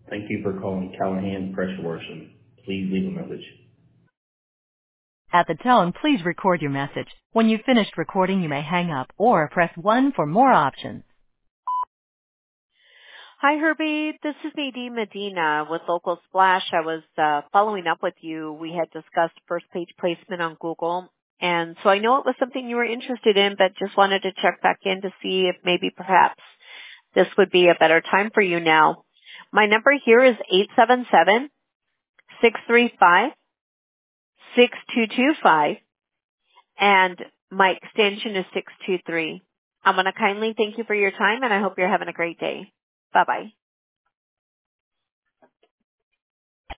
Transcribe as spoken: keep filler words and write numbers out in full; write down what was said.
Thank you for calling Callahan Pressure Washing. Please leave a message. At the tone, please record your message. When you've finished recording, you may hang up or press one for more options. Hi, Herbie. This is Nadine Medina with Local Splash. I was uh, following up with you. We had discussed first page placement on Google. And so I know it was something you were interested in, but just wanted to check back in to see if maybe perhaps this would be a better time for you now. My number here is eight seven seven, six three five, six two two five, and my extension is six two three. I want to kindly thank you for your time, and I hope you're having a great day. Bye-bye.